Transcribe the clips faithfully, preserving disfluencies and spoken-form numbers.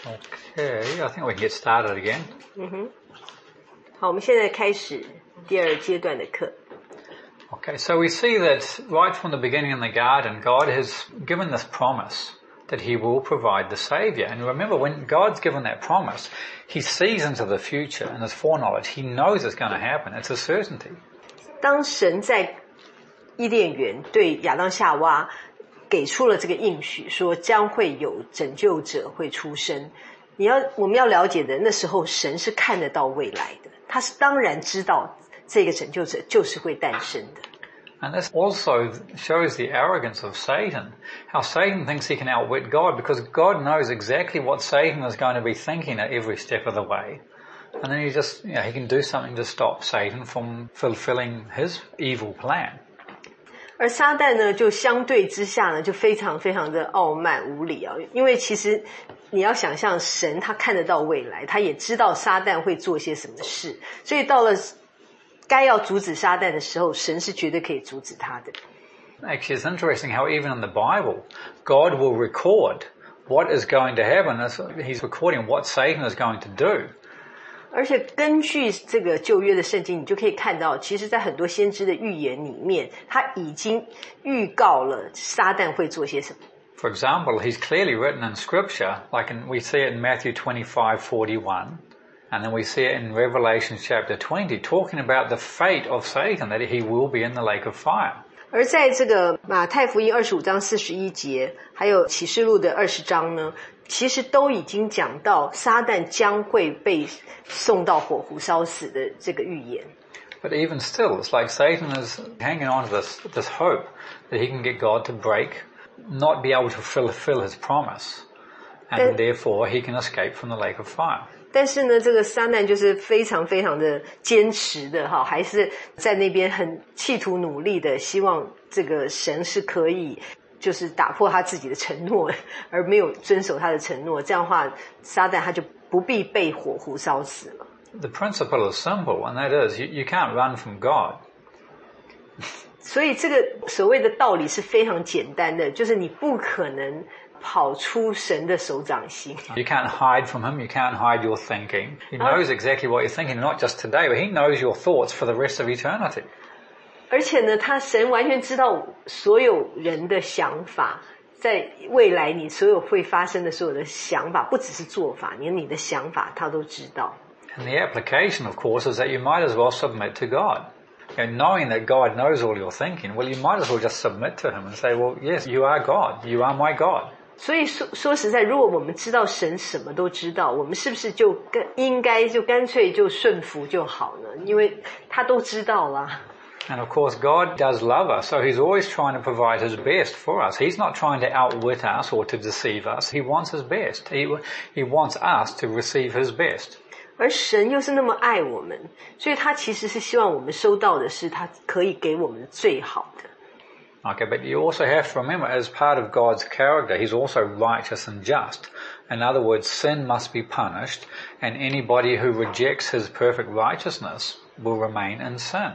Okay, I think we can get started again. 嗯哼，好，我们现在开始第二阶段的课。 Okay, so we see that right from the beginning in the garden, God has given this promise that he will provide the Saviour. And remember, when God's given that promise, he sees into the future and his foreknowledge. He knows it's going to happen. It's a certainty. 当神在伊甸园对亚当夏娃给出了这个应许，说将会有拯救者会出生。你要我们要了解的，那时候神是看得到未来的，他是当然知道这个拯救者就是会诞生的。 And this also shows the arrogance of Satan. How Satan thinks he can outwit God because God knows exactly what Satan is going to be thinking at every step of the way. And then he just, you know, he can do something to stop Satan from fulfilling his evil plan. 而撒旦呢，就相对之下呢，就非常非常的傲慢无礼啊！因为其实你要想象神他看得到未来，他也知道撒旦会做些什么事，所以到了该要阻止撒旦的时候，神是绝对可以阻止他的。 Actually, it's interesting how even in the Bible, God will record what is going to happen. He's recording what Satan is going to do. 而且根据这个旧约的圣经，你就可以看到，其实在很多先知的预言里面，他已经预告了撒旦会做些什么。 For example, he's clearly written in Scripture, like in, we see it in Matthew twenty-five forty-one, and then we see it in Revelation chapter twenty, talking about the fate of Satan, that he will be in the lake of fire. 而在这个马太福音二十五章四十一节，还有启示录的二十章呢，其实都已经讲到撒旦将会被送到火湖烧死的这个预言。 But even still, it's like Satan is hanging on to this, this hope that he can get God to break, not be able to fulfill his promise, and therefore he can escape from the lake of fire. 但是呢，这个撒旦就是非常非常的坚持的哈，还是在那边很企图努力的，希望这个神是可以就是打破他自己的承诺，而没有遵守他的承诺，这样的话撒旦他就不必被火湖烧死了。 The principle is simple, and that is you, you can't run from God. 所以这个所谓的道理是非常简单的，就是你不可能跑出神的手掌心。 You can't hide from him, you can't hide your thinking. He knows exactly what you're thinking, not just today, but he knows your thoughts for the rest of eternity. 而且呢，他神完全知道所有人的想法，在未来你所有会发生的所有的想法，不只是做法，连你的想法他都知道。 And the application, of course, is that you might as well submit to God. And knowing that God knows all your thinking, well, you might as well just submit to him and say, well, yes, you are God, you are my God. 所以说说实在，如果我们知道神什么都知道，我们是不是就跟应该就干脆就顺服就好呢？因为他都知道啦。 And of course, God does love us, so he's always trying to provide his best for us. He's not trying to outwit us or to deceive us. He wants his best. He, he wants us to receive his best. 而神又是那么爱我们，所以他其实是希望我们收到的是他可以给我们最好的。 Okay, but you also have to remember, as part of God's character, he's also righteous and just. In other words, sin must be punished, and anybody who rejects his perfect righteousness will remain in sin.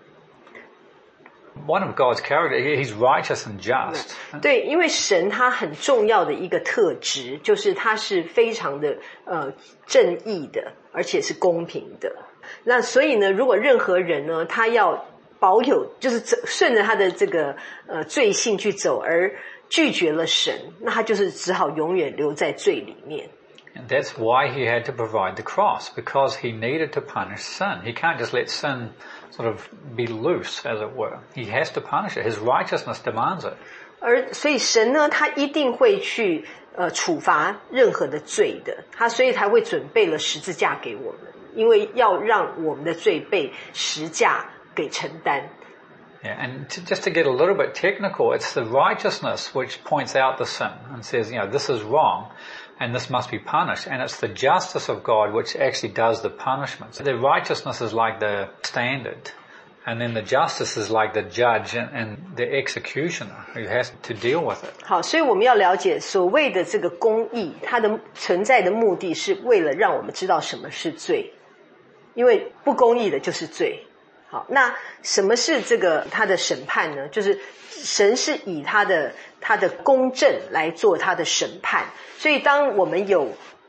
One of God's character, he's righteous and just. 对，因为神他很重要的一个特质，就是他是非常的呃正义的，而且是公平的。那所以呢，如果任何人呢，他要保有就是顺着他的这个呃罪性去走，而拒绝了神，那他就是只好永远留在罪里面。 And that's why he had to provide the cross, because he needed to punish sin. He can't just let sin sort of be loose, as it were. He has to punish it. His righteousness demands it. 而所以神呢，他一定会去呃处罚任何的罪的，他所以才会准备了十字架给我们，因为要让我们的罪被十架给承担。 Yeah, and to, just to get a little bit technical, it's the righteousness which points out the sin and says, you know, this is wrong and this must be punished. And it's the justice of God which actually does the punishment. So the righteousness is like the standard, and then the justice is like the judge and, and the executioner who has to deal with it. 好，所以我们要了解所谓的这个公义，它的存在的目的是为了让我们知道什么是罪，因为不公义的就是罪。好，那什么是这个他的审判呢？就是神是以他的他的公正来做他的审判，所以当我们有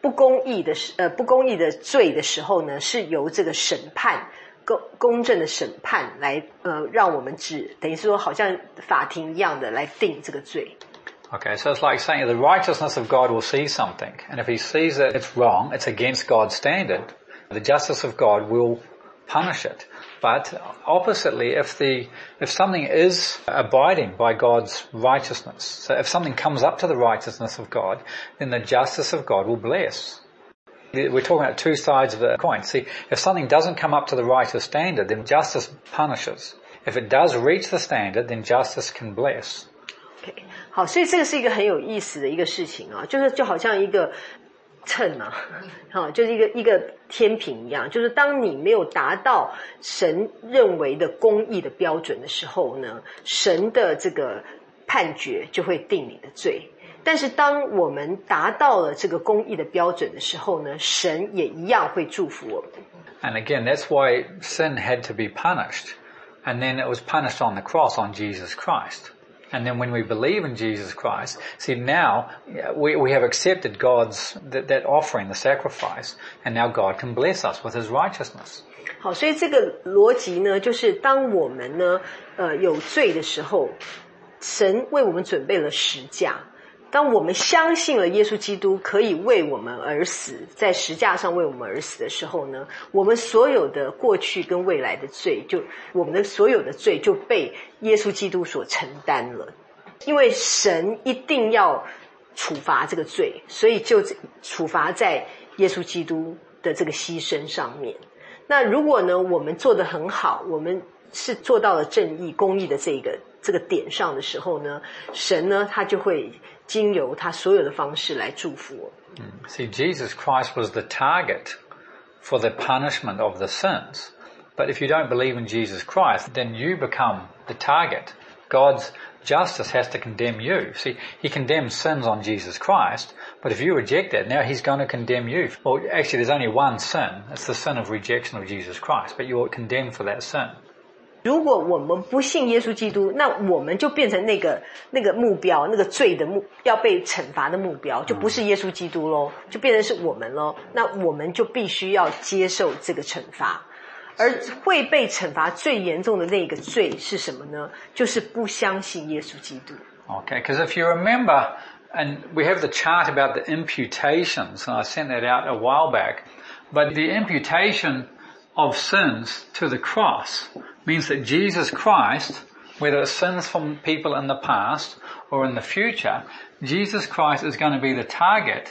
不公义的呃不公义的罪的时候呢，是由这个审判公公正的审判来呃让我们只等于说好像法庭一样的来定这个罪。 Okay, so it's like saying the righteousness of God will see something, and if he sees that it's wrong, it's against God's standard, the justice of God will punish it. But oppositely, if the if something is abiding by God's righteousness, so if something comes up to the righteousness of God, then the justice of God will bless. We're talking about two sides of the coin. See, if something doesn't come up to the righteous standard, then justice punishes. If it does reach the standard, then justice can bless. Okay. 好，所以这个是一个很有意思的一个事情啊，就是就好像一个秤啊，好，就是一个一个天平一样，就是当你没有达到神认为的公义的标准的时候呢，神的这个判决就会定你的罪。但是当我们达到了这个公义的标准的时候呢，神也一样会祝福我们。 And again, that's why sin had to be punished. And then it was punished on the cross on Jesus Christ. And then when we believe in Jesus Christ, see now we, we have accepted God's, that, that offering, the sacrifice, and now God can bless us with his righteousness. 好，所以这个逻辑呢，就是当我们呢，呃，有罪的时候，神为我们准备了十架。当我们相信了耶稣基督可以为我们而死，在十架上为我们而死的时候呢，我们所有的过去跟未来的罪，就我们的所有的罪就被耶稣基督所承担了。因为神一定要处罚这个罪，所以就处罚在耶稣基督的这个牺牲上面。那如果呢，我们做得很好，我们是做到了正义公义的这个这个点上的时候呢，神呢他就会经由他所有的方式来祝福我们。 See, Jesus Christ was the target for the punishment of the sins. But if you don't believe in Jesus Christ, then you become the target. God's justice has to condemn you. See, he condemns sins on Jesus Christ, but if you reject that, now he's going to condemn you. Well, actually, there's only one sin. It's the sin of rejection of Jesus Christ, but you're condemned for that sin. 如果我们不信耶稣基督，那我们就变成那个那个目标，那个罪的目要被惩罚的目标，就不是耶稣基督咯，就变成是我们咯。那我们就必须要接受这个惩罚，而会被惩罚最严重的那个罪是什么呢？就是不相信耶稣基督。 Okay, because if you remember, and we have the chart about the imputations, and I sent that out a while back, but the imputation of sins to the cross means that Jesus Christ, whether it's sins from people in the past or in the future, Jesus Christ is going to be the target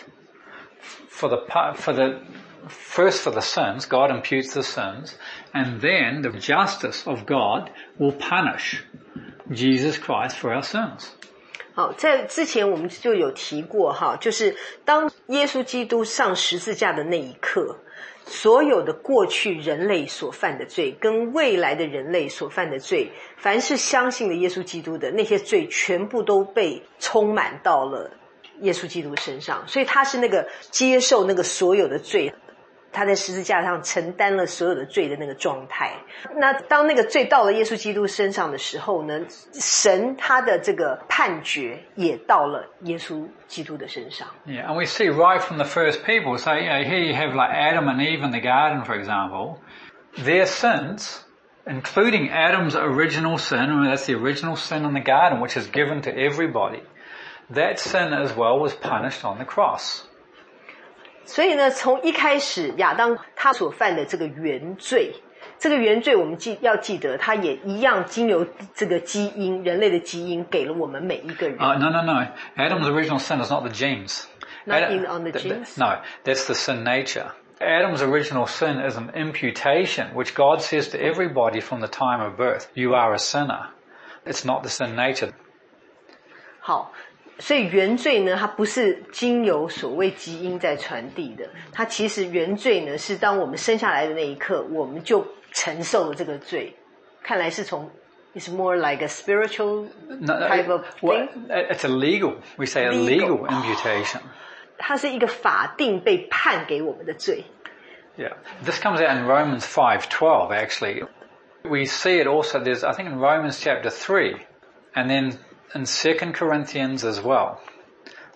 for the, for the, first for the sins, God imputes the sins, and then the justice of God will punish Jesus Christ for our sins. 好，在之前我们就有提过哈，就是当耶稣基督上十字架的那一刻，所有的过去人类所犯的罪跟未来的人类所犯的罪，凡是相信了耶稣基督的那些罪全部都被充满到了耶稣基督身上，所以他是那个接受那个所有的罪，他在十字架上承担了所有的罪的那个状态。那当那个罪到了耶稣基督身上的时候呢，神他的这个判决也到了耶稣基督的身上。 Yeah, and we see right from the first people, so you know, here you have like Adam and Eve in the garden, for example, their sins, including Adam's original sin, and that's the original sin in the garden, which is given to everybody, that sin as well was punished on the cross. 所以呢，从一开始亚当他所犯的这个原罪，这个原罪我们记要记得，他也一样经由这个基因，人类的基因给了我们每一个人。 Uh, no, no, no. Adam's original sin is not the genes. Not Adam, in on the th- genes? Th- no, that's the sin nature. Adam's original sin is an imputation, which God says to everybody from the time of birth, you are a sinner. It's not the sin nature. 好。所以原罪呢，它不是经由所谓基因在传递的，它其实原罪呢是当我们生下来的那一刻，我们就承受了这个罪。看来是从 it's more like a spiritual type of thing. Well, it's a legal, we say a legal, legal imputation. 它是一个法定被判给我们的罪。 Yeah, this comes out in Romans five twelve. Actually, we see it also. There's, I think, in Romans chapter three, and then in Second Corinthians as well.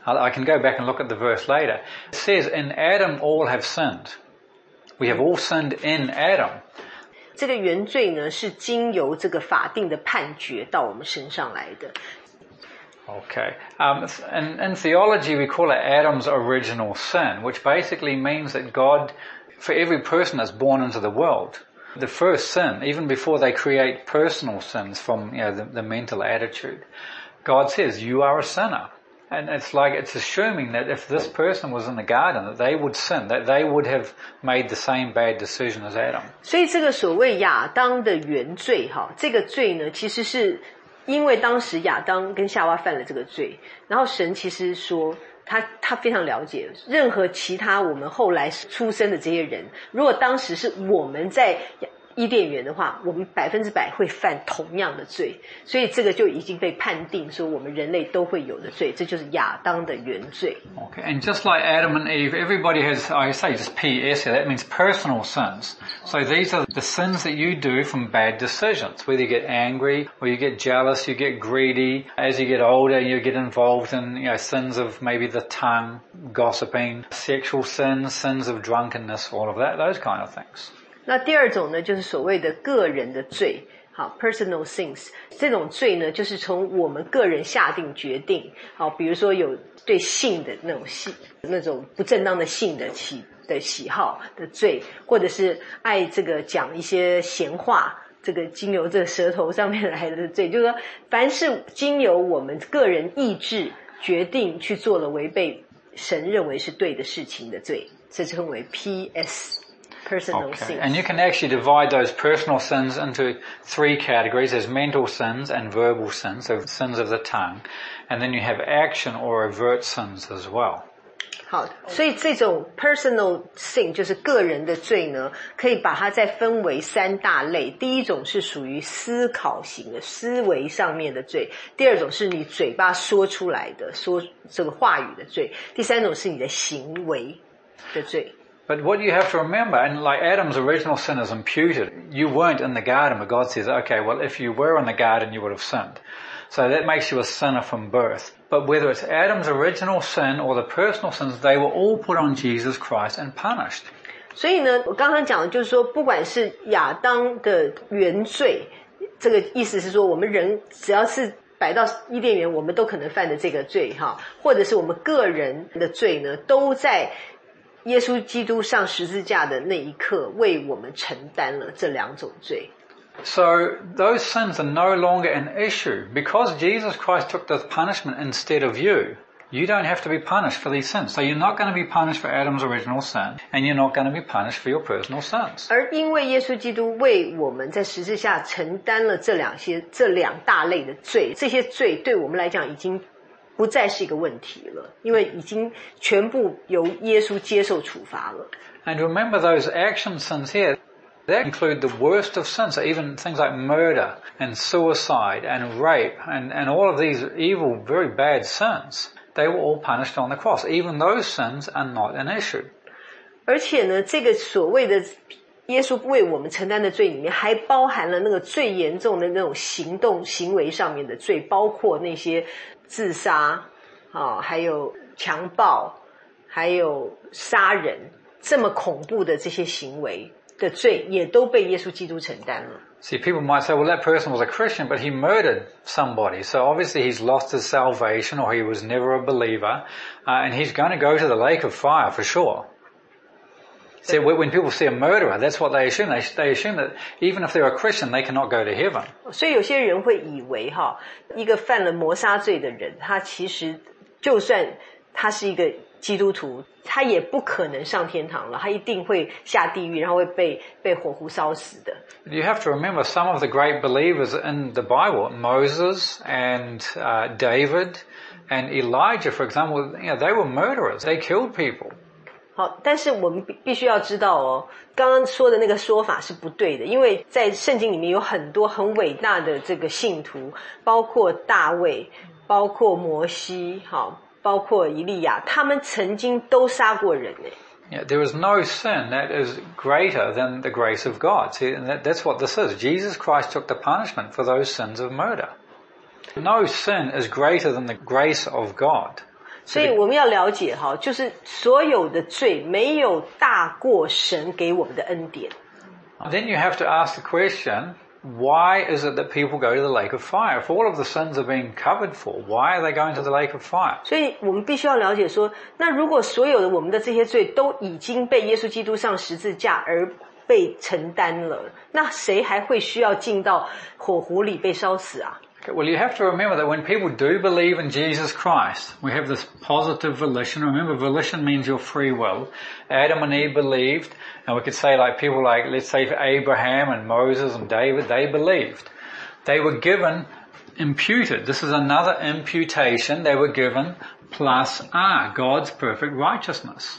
I can go back and look at the verse later. It says, in Adam all have sinned. We have all sinned in Adam. 这个原罪呢，是经由这个法定的判决到我们身上来的。 Okay. Um, in, in theology, we call it Adam's original sin, which basically means that God, for every person that's born into the world, the first sin, even before they create personal sins from, you know, the, the mental attitude, God says, you are a sinner. And it's like, it's assuming that if this person was in the garden, that they would sin, that they would have made the same bad decision as Adam. 所以这个所谓亚当的原罪，哈，这个罪呢，其实是因为当时亚当跟夏娃犯了这个罪，然后神其实说，他他非常了解任何其他我们后来出生的这些人，如果当时是我们在伊甸园的话，我们百分之百会犯同样的罪，所以这个就已经被判定说我们人类都会有的罪，这就是亚当的原罪。 Okay, and just like Adam and Eve, everybody has, I say just P S here, that means personal sins. So these are the sins that you do from bad decisions, whether you get angry or you get jealous, you get greedy. As you get older, you get involved in, you know, sins of maybe the tongue, gossiping, sexual sins, sins of drunkenness, all of that, those kind of things. 那第二种呢，就是所谓的个人的罪，好 ，personal sins。这种罪呢，就是从我们个人下定决定，好，比如说有对性的那种性、那种不正当的性的喜的喜好的罪，或者是爱这个讲一些闲话，这个经由这个舌头上面来的罪，就是说，凡是经由我们个人意志决定去做了违背神认为是对的事情的罪，这称为 P S。Personal okay. sins. And you can actually divide those personal sins into three categories. There's mental sins and verbal sins, so sins of the tongue. And then you have action or overt sins as well. 好，所以这种 personal sin 就是个人的罪呢，可以把它再分为三大类。第一种是属于思考型的思维上面的罪，第二种是你嘴巴说出来的说这个话语的罪，第三种是你的行为的罪。 But what you have to remember, and like Adam's original sin is imputed, you weren't in the garden, but God says, okay, well, if you were in the garden, you would have sinned. So that makes you a sinner from birth. But whether it's Adam's original sin or the personal sins, they were all put on Jesus Christ and punished. 所以呢，我刚刚讲的就是说，不管是亚当的原罪，这个意思是说，我们人只要是摆到伊甸园，我们都可能犯的这个罪哈，或者是我们个人的罪呢，都在耶稣基督上十字架的那一刻为我们承担了这两种罪。 So those sins are no longer an issue. Because Jesus Christ took the punishment instead of you, you don't have to be punished for these sins. So you're not going to be punished for Adam's original sin, and you're not going to be punished for your personal sins. 而因为耶稣基督为我们在十字架承担了这两些这两大类的罪，这些罪对我们来讲已经不再是一个问题了，因为已经全部由耶稣接受处罚了。 And remember those action sins here, that include the worst of sins, so even things like murder and suicide and rape and, and all of these evil, very bad sins, they were all punished on the cross. Even those sins are not an issue. 而且呢，这个所谓的耶稣为我们承担的罪里面，还包含了那个最严重的那种行动行为上面的罪，包括那些自杀啊，还有强暴，还有杀人，这么恐怖的这些行为的罪，也都被耶稣基督承担了。 See, people might say, well, that person was a Christian, but he murdered somebody. So obviously he's lost his salvation, or he was never a believer, uh, and he's going to go to the lake of fire for sure. So when people see a murderer, that's what they assume. They, they assume that even if they're a Christian, they cannot go to heaven. 所以有些人会以为哈，一个犯了谋杀罪的人，他其实就算他是一个基督徒，他也不可能上天堂了，他一定会下地狱，然后会被被火湖烧死的。 You have to remember some of the great believers in the Bible, Moses and uh, David and Elijah, for example, you know, they were murderers. They killed people. 好，但是我们必必须要知道哦，刚刚说的那个说法是不对的，因为在圣经里面有很多很伟大的这个信徒，包括大卫，包括摩西，好，包括以利亚，他们曾经都杀过人诶。 Yeah, there is no sin that is greater than the grace of God. See, and that, that's what this is. Jesus Christ took the punishment for those sins of murder. No sin is greater than the grace of God. 所以我们要了解哈，就是所有的罪没有大过神给我们的恩典。 Then you have to ask the question, why is it that people go to the lake of fire? If all of the sins are being covered for, why are they going to the lake of fire? 所以我们必须要了解说，那如果所有的我们的这些罪都已经被耶稣基督上十字架而被承担了，那谁还会需要进到火湖里被烧死啊？ Well, you have to remember that when people do believe in Jesus Christ, we have this positive volition. Remember, volition means your free will. Adam and Eve believed, and we could say like people like, let's say Abraham and Moses and David, they believed. They were given, imputed. This is another imputation. They were given plus R, God's perfect righteousness.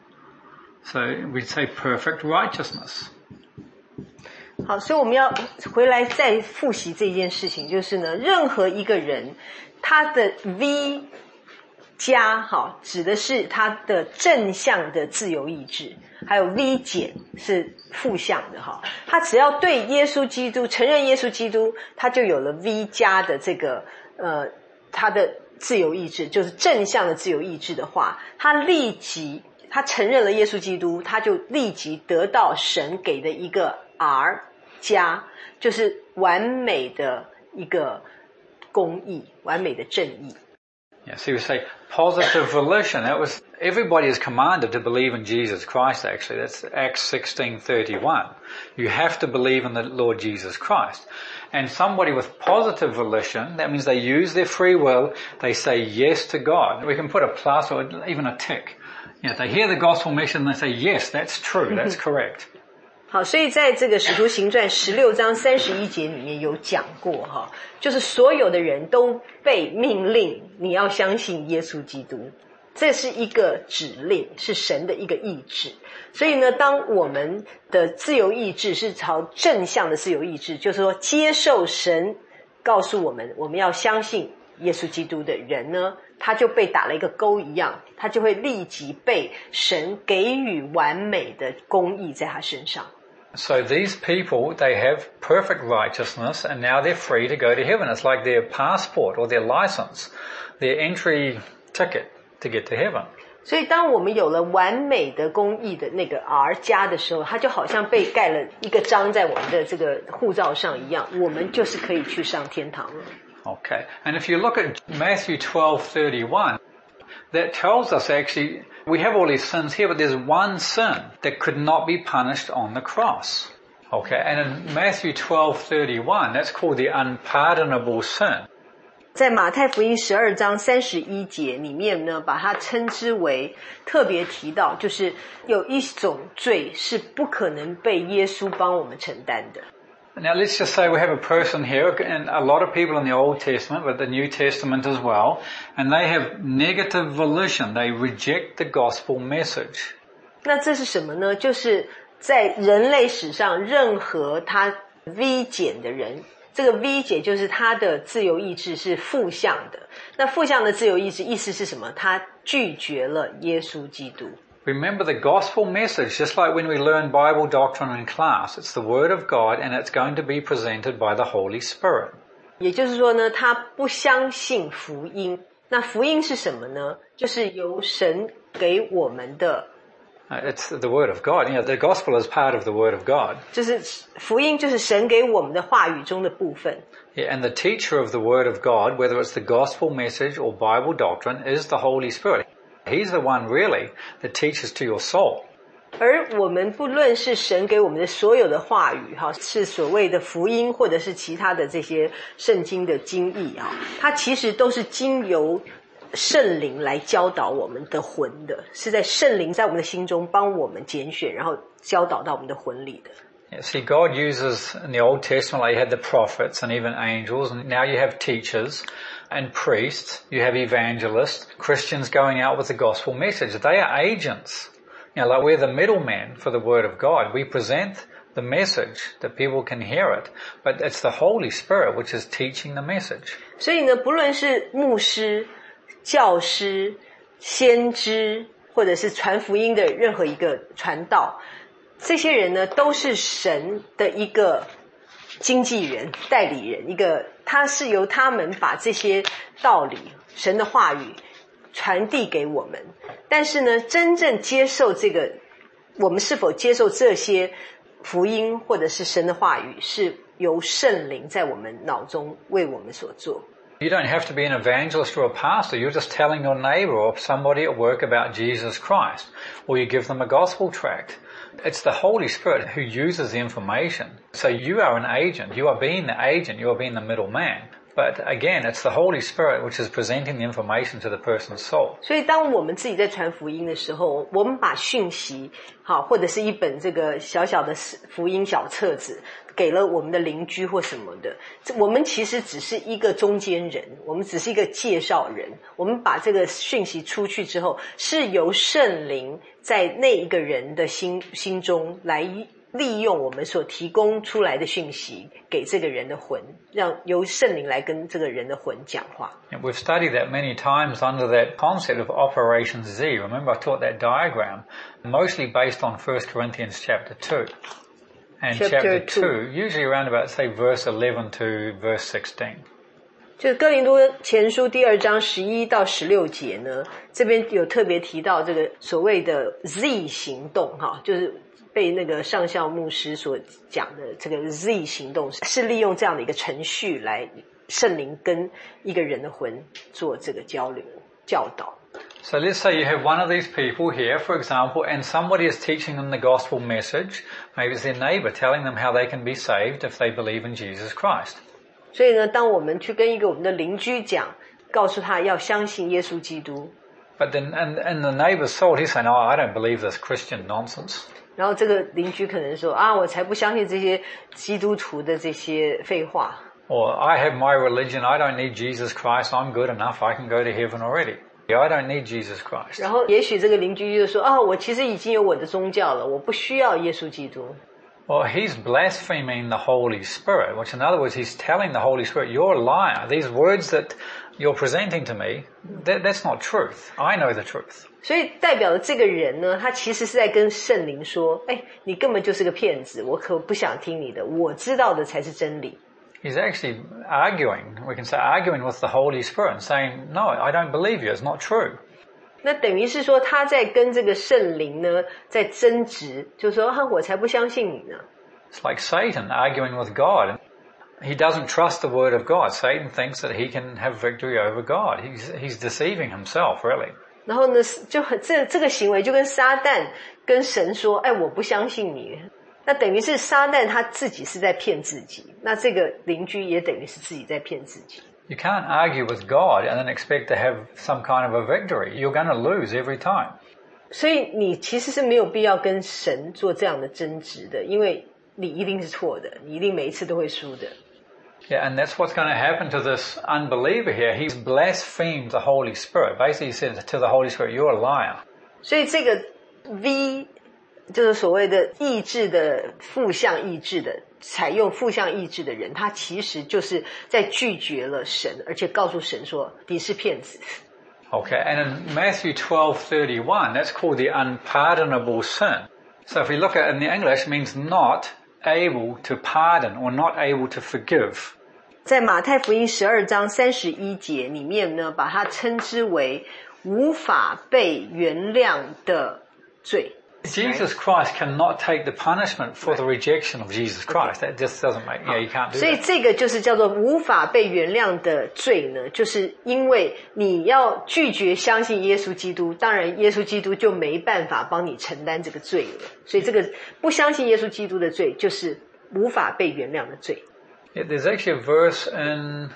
So we'd say perfect righteousness. 好，所以我们要回来再复习这件事情，就是呢，任何一个人他的 V 加好指的是他的正向的自由意志，还有 V 减是负向的哈。他只要对耶稣基督承认耶稣基督，他就有了 V 加的这个呃他的自由意志，就是正向的自由意志的话，他立即他承认了耶稣基督，他就立即得到神给的一个 R 加，就是完美的一个公义，完美的正义。 Yeah, so you say positive volition. That was, everybody is commanded to believe in Jesus Christ actually. That's Acts sixteen thirty-one. You have to believe in the Lord Jesus Christ. And somebody with positive volition, that means they use their free will, they say yes to God. We can put a plus or even a tick. You know, they hear the gospel message and they say, yes, that's true, that's correct. 好，所以在这个使徒行传十六章三十一节里面有讲过哈，就是所有的人都被命令你要相信耶稣基督，这是一个指令，是神的一个意志。所以呢，当我们的自由意志是朝正向的自由意志，就是说接受神告诉我们我们要相信耶稣基督的人呢，他就被打了一个勾一样，他就会立即被神给予完美的公义在他身上。 So these people, they have perfect righteousness and now they're free to go to heaven. It's like their passport or their license, their entry ticket to get to heaven. 所以当我们有了完美的公义的那个 R 加的时候，它就好像被盖了一个章在我们的这个护照上一样，我们就是可以去上天堂了。 Okay. And if you look at Matthew twelve thirty-one, that tells us actually, we have all these sins here, but there's one sin that could not be punished on the cross. Okay, and in Matthew twelve thirty-one, that's called the unpardonable sin. 在马太福音十二章三十一节里面呢，把它称之为特别提到，就是有一种罪是不可能被耶稣帮我们承担的。 Now let's just say we have a person here, and a lot of people in the Old Testament, but the New Testament as well, and they have negative volition. They reject the gospel message. 那这是什么呢？就是在人类史上，任何他 V 减的人，这个 V 减就是他的自由意志是负向的。那负向的自由意志意思是什么？他拒绝了耶稣基督。 Remember the gospel message, just like when we learn Bible doctrine in class, it's the Word of God and it's going to be presented by the Holy Spirit. 也就是说呢，他不相信福音。那福音是什么呢？就是由神给我们的。 It's the Word of God. You know, the gospel is part of the Word of God. 就是福音就是神给我们的话语中的部分。 Yeah, and the teacher of the Word of God, whether it's the gospel message or Bible doctrine, is the Holy Spirit. He's the one really that teaches to your soul. 而我们不论是神给我们的所有的话语哈，是所谓的福音或者是其他的这些圣经的经义啊，它其实都是经由圣灵来教导我们的魂的，是在圣灵在我们的心中帮我们拣选，然后教导到我们的魂里的。 Yeah, see, God uses in the Old Testament, like you had the prophets and even angels, and now you have teachers and priests, you have evangelists, Christians going out with the gospel message. They are agents. You know, like we're the middleman for the Word of God. We present the message that people can hear it, but it's the Holy Spirit which is teaching the message. 所以呢，不论是牧师、教师、先知，或者是传福音的任何一个传道，这些人呢，都是神的一个经纪人、代理人，一个他是由他们把这些道理、神的话语传递给我们，但是呢，真正接受这个，我们是否接受这些福音或者是神的话语，是由圣灵在我们脑中为我们所做。 You don't have to be an evangelist or a pastor. You're just telling your neighbor or somebody at work about Jesus Christ. Or you give them a gospel tract. It's the Holy Spirit who uses the information. So you are an agent. You are being the agent. You are being the middleman. But again, it's the Holy Spirit which is presenting the information to the person's soul. 所以当我们自己在传福音的时候，我们把讯息好，或者是一本这个小小的福音小册子给了我们的邻居或什么的，我们其实只是一个中间人，我们只是一个介绍人。我们把这个讯息出去之后，是由圣灵在那一个人的心心中来利用我们所提供出来的讯息给这个人的魂，让由圣灵来跟这个人的魂讲话。 We've studied that many times under that concept of Operation Z. Remember I taught that diagram, mostly based on First Corinthians chapter two. And chapter, chapter two, usually around about, say, verse eleven to verse sixteen. 就是哥林多前书第二章十一到十六节呢，这边有特别提到这个所谓的 Z 行动哈，就是被那个上校牧师所讲的这个 Z 行动，是利用这样的一个程序来圣灵跟一个人的魂做这个交流教导。 So let's say you have one of these people here, for example, and somebody is teaching them the gospel message. Maybe it's their neighbor telling them how they can be saved if they believe in Jesus Christ. 所以呢，当我们去跟一个我们的邻居讲，告诉他要相信耶稣基督。 But then, and, and the neighbor's soul, he's saying, "Oh, I don't believe this Christian nonsense." 然后这个邻居可能说啊，我才不相信这些基督徒的这些废话。 Or I have my religion. I don't need Jesus Christ. I'm good enough. I can go to heaven already. I don't need Jesus Christ. 然后也许这个邻居就说啊，我其实已经有我的宗教了，我不需要耶稣基督。 Well, he's blaspheming the Holy Spirit, which in other words, he's telling the Holy Spirit, you're a liar. These words that you're presenting to me, that, that's not truth. I know the truth. 所以代表的这个人呢，他其实是在跟圣灵说，哎，你根本就是个骗子，我可不想听你的，我知道的才是真理。 He's actually arguing, we can say arguing with the Holy Spirit and saying, no, I don't believe you, it's not true. 那等于是说他在跟这个圣灵呢在争执，就是说啊，我才不相信你呢。 It's like Satan arguing with God. He doesn't trust the word of God. Satan thinks that he can have victory over God. He's, he's deceiving himself, really. 然后呢，就很这这个行为就跟撒旦跟神说，哎，我不相信你。那等于是撒旦他自己是在骗自己，那这个邻居也等于是自己在骗自己。 You can't argue with God and then expect to have some kind of a victory. You're going to lose every time. 所以你其实是没有必要跟神做这样的争执的，因为你一定是错的，你一定每一次都会输的。 Yeah, and that's what's going to happen to this unbeliever here. He's blasphemed the Holy Spirit. Basically, he said to the Holy Spirit, "You're a liar." 所以这个 V 就是所谓的意志的负向意志的。采用负向意志的人，他其实就是在拒绝了神，而且告诉神说你是骗子。 Okay, and in Matthew twelve thirty-one, that's called the unpardonable sin. So if we look at it in the English, it means not able to pardon or not able to forgive. 在马太福音十二章三十一节里面呢，把它称之为无法被原谅的罪。 Jesus Christ cannot take the punishment for the rejection of Jesus Christ. That just doesn't make, yeah, you can't do that. 所以这个就是叫做无法被原谅的罪呢，就是因为你要拒绝相信耶稣基督，当然耶稣基督就没办法帮你承担这个罪了。所以这个不相信耶稣基督的罪，就是无法被原谅的罪。 Yeah, there's actually a verse in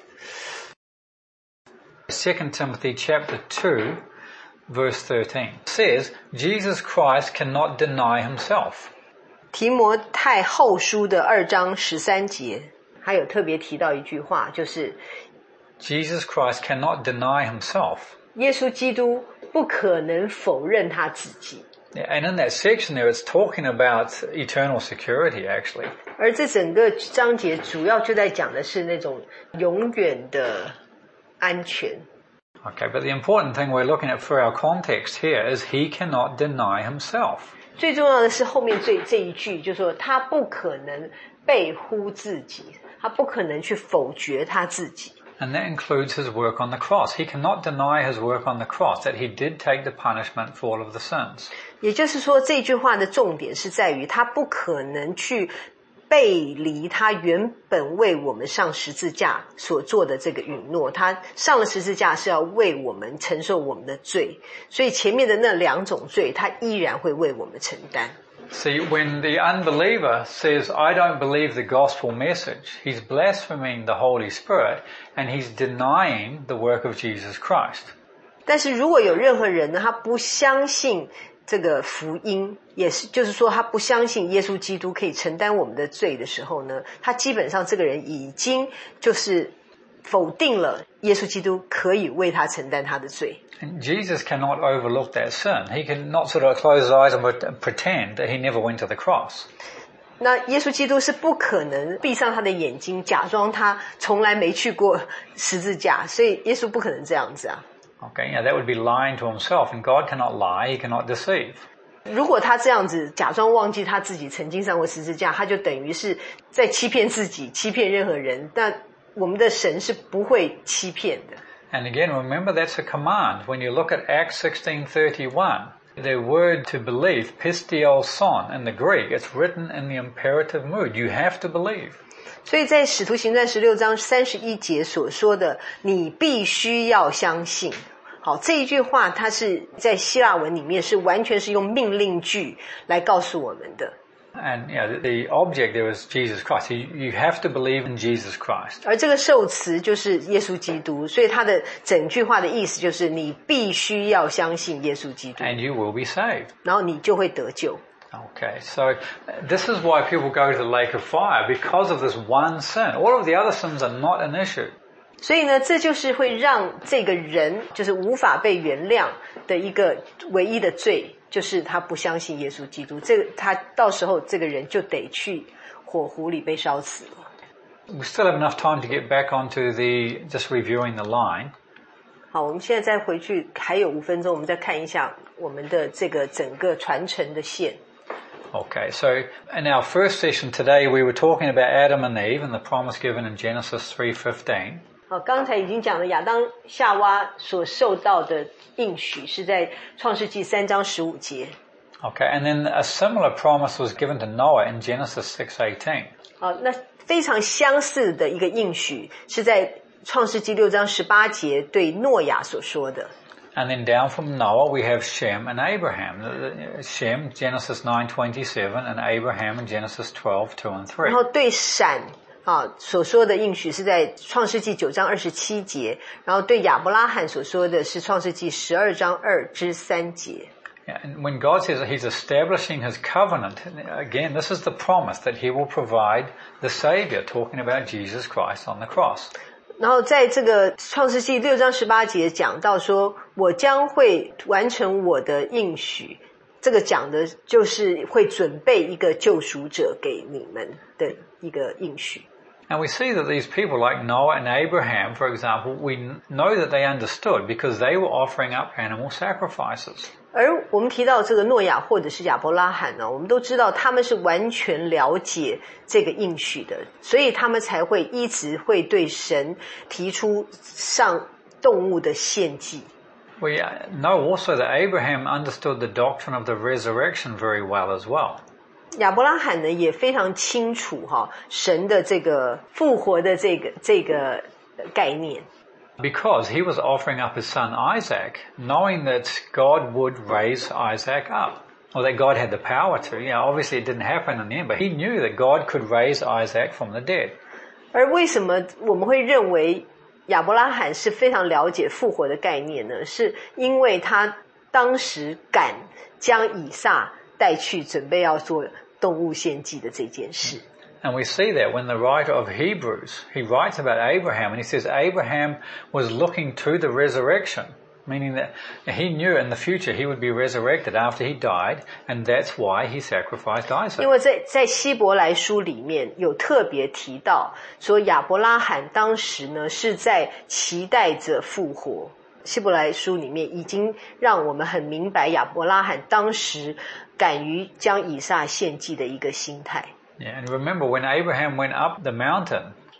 Second Timothy chapter two, verse thirteen. It says, Jesus Christ cannot deny himself. 提摩太后书的二章十三节，还有特别提到一句话，就是 Jesus Christ cannot deny himself. 耶稣基督不可能否认他自己。 Yeah, and in that section there, it's talking about eternal security, actually. 而这整个章节主要就在讲的是那种永远的安全。 Okay, but the important thing we're looking at for our context here is he cannot deny himself. 最重要的是后面这这一句，就是说他不可能背乎自己，他不可能去否决他自己。 And that includes his work on the cross. He cannot deny his work on the cross, that he did take the punishment for all of the sins. 也就是说，这句话的重点是在于，他不可能去背离他原本为我们上十字架所做的这个允诺。他上了十字架是要为我们承受我们的罪，所以前面的那两种罪，他依然会为我们承担。 See, when the unbeliever says, I don't believe the gospel message, he's blaspheming the Holy Spirit and he's denying the work of Jesus Christ. 但是如果有任何人呢，他不相信这个福音，也是就是说他不相信耶稣基督可以承担我们的罪的时候呢，他基本上这个人已经就是否定了耶稣基督可以为他承担他的罪。 And Jesus cannot overlook that sin. He cannot sort of close his eyes and pretend that he never went to the cross. 那耶稣基督是不可能闭上他的眼睛，假装他从来没去过十字架，所以耶稣不可能这样子啊。 Okay, yeah, that would be lying to himself, and God cannot lie, he cannot deceive. 如果他这样子假装忘记他自己曾经上过十字架，他就等于是在欺骗自己，欺骗任何人。那我们的神是不会欺骗的。 And again, remember that's a command. When you look at Acts sixteen thirty-one, the word to believe, pisteio son in the Greek, it's written in the imperative mood. You have to believe. 所以在使徒行传十六章三十一节所说的，你必须要相信。好，这一句话它是在希腊文里面是完全是用命令句来告诉我们的。 And you know, the object there is Jesus Christ. You, you have to believe in Jesus Christ. 而这个受词就是耶稣基督，所以它的整句话的意思就是你必须要相信耶稣基督。 And you will be saved. 然后你就会得救。 Okay, so this is why people go to the lake of fire, because of this one sin. All of the other sins are not an issue. 所以呢，这就是会让这个人就是无法被原谅的一个唯一的罪，就是他不相信耶稣基督。这个他到时候这个人就得去火湖里被烧死了。 We still have enough time to get back onto the just reviewing the line. 好，我们现在再回去，还有五分钟，我们再看一下我们的这个整个传承的线。 Okay, so in our first session today, we were talking about Adam and Eve and the promise given in Genesis three fifteen. 好，刚才已经讲了亚当夏娃所受到的应许是在创世纪三章十五节。 Okay, and then a similar promise was given to Noah in Genesis six eighteen. 好，那非常相似的一个应许是在创世纪六章十八节对诺亚所说的。 And then down from Noah we have Shem and Abraham. Shem, Genesis nine twenty-seven, and Abraham in Genesis twelve two and three. 然后对闪啊所说的应许是在创世纪九章二十七节，然后对亚伯拉罕所说的是创世纪十二章二至三节。 Yeah, and when God says that he's establishing his covenant, again, this is the promise that he will provide the Savior, talking about Jesus Christ on the cross. 然后在这个创世纪六章十八节讲到说，我将会完成我的应许，这个讲的就是会准备一个救赎者给你们的一个应许。 And we see that these people like Noah and Abraham, for example, we know that they understood because they were offering up animal sacrifices. 而我们提到这个诺亚或者是亚伯拉罕呢，我们都知道他们是完全了解这个应许的，所以他们才会一直会对神提出上动物的献祭。 We know also that Abraham understood the doctrine of the resurrection very well as well. 亚伯拉罕呢也非常清楚哈神的这个复活的这个这个概念。 Because he was offering up his son Isaac, knowing that God would raise Isaac up. Or that God had the power to. You know, obviously it didn't happen in the end, but he knew that God could raise Isaac from the dead. 而为什么我们会认为亚伯拉罕是非常了解复活的概念呢？是因为他当时敢将以撒带去准备要做动物献祭的这件事。 And we see that when the writer of Hebrews, he writes about Abraham and he says Abraham was looking to the resurrection, meaning that he knew in the future he would be resurrected after he died, and that's why he sacrificed Isaac. 因为在在希伯来书里面有特别提到说亚伯拉罕当时呢是在期待着复活。希伯来书里面已经让我们很明白亚伯拉罕当时敢于将以撒献祭的一个心态。 Yeah, and remember when Abraham went up the mountain,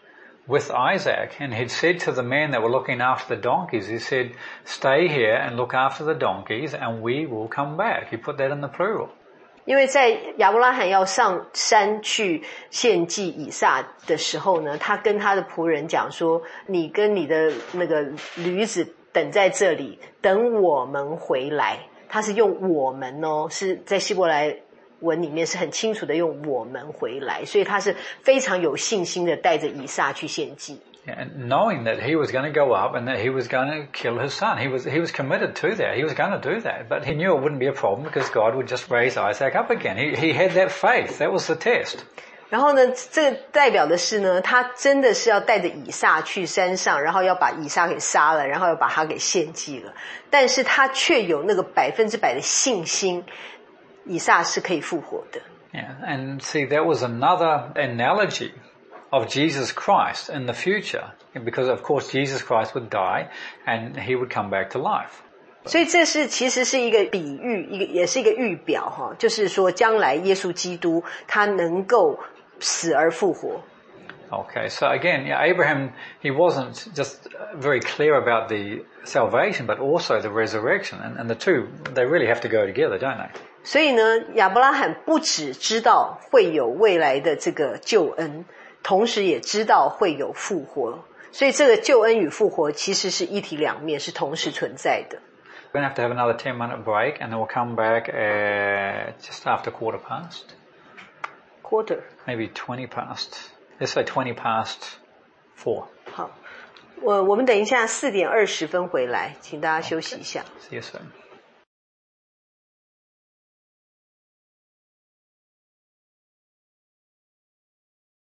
with Isaac, and he'd said to the men that were looking after the donkeys, he said, stay here and look after the donkeys and we will come back. He put that in the plural. 因为在亚伯拉罕要上山去献祭以撒的时候呢，他跟他的仆人讲说，你跟你的那个驴子等在这里，等我们回来。他是用我们哦，是在希伯来文里面是很清楚的用我们回来，所以他是非常有信心的带着以撒去献祭。 And knowing that he was going to go up and that he was going to kill his son. He was, he was committed to that. He was going to do that. But he knew it wouldn't be a problem because God would just raise Isaac up again. He, he had that faith. That was the test. 然后呢，这个代表的是呢，他真的是要带着以撒去山上，然后要把以撒给杀了，然后要把他给献祭了。但是他却有那个百分之百的信心，以撒是可以复活的。 Yeah, and see, that was another analogy of Jesus Christ in the future, because of course Jesus Christ would die and he would come back to life. 所以这是其实是一个比喻，一个也是一个预表哈，就是说将来耶稣基督他能够死而复活。 Okay, so again, yeah, Abraham, he wasn't just very clear about the salvation, but also the resurrection, and, and the two, they really have to go together, don't they? 所以呢，亚伯拉罕不只知道会有未来的这个救恩，同时也知道会有复活，所以这个救恩与复活其实是一体两面，是同时存在的。 We're going to have to have another ten minute break and then we'll come back at just after quarter past. Quarter? Maybe twenty past. Let's say twenty past four. 好，我我们等一下四点二十分回来，请大家休息一下。 See you soon.